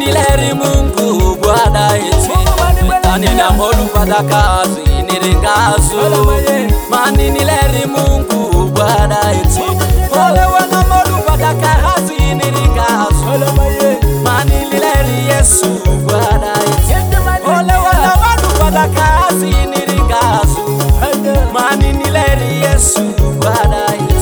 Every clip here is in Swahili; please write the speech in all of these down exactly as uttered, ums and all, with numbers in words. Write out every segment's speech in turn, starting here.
nileri Mungu Bwana eti anina holu pada kazi niringasu mani nileri Mungu Bwana eti ole wana molu pada kazi niringasu mani nileri Yesu Bwana eti ole wana molu pada kazi niringasu mani nileri Yesu Bwana eti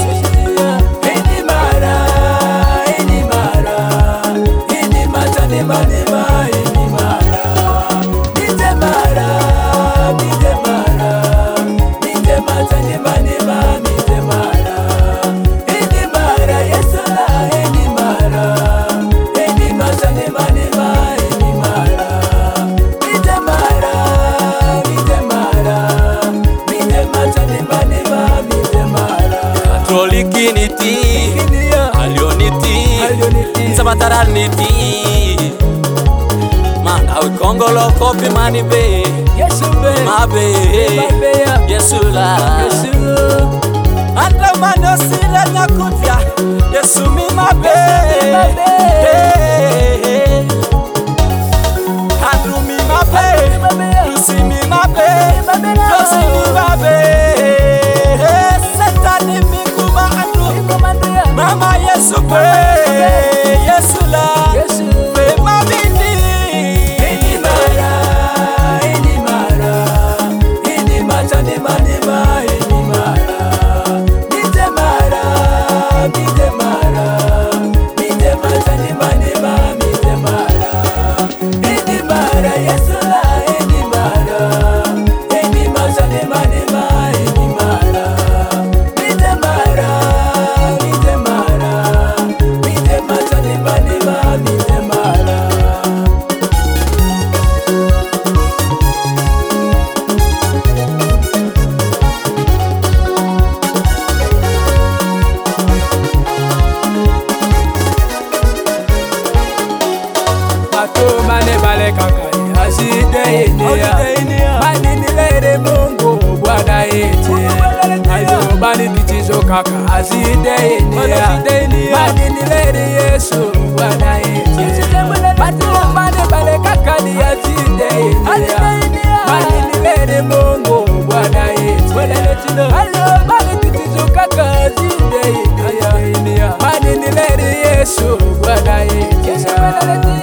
Likiniti, alioniti, sabataraniti, manga ukongolo kopi mani be, mabe, Yesula, anda mano sila nyakutya, Yesu mi mabe, Andrew mi mabe, Lucy mi mabe, Josie mi mabe. Mama Yesu kwe, Yesu la, kwe mabini. Ini mara, ini mara, ini macha ni manima, ini mara. Nite mara, nite mara, nite macha ni manima, nite mara. Ini mara, Yesu la, ini mara, ini macha ni manima, ini mara. Nite mara. Mane bale kaka aside inia mani nilere Mungu Bwana eti ayo bali kitizo kaka aside inia mani nilere Yesu Bwana eti patu mane bale kaka ni aside inia mani nilere Mungu Bwana eti ayo bali kitizo kaka aside inia mani nilere Yesu Bwana eti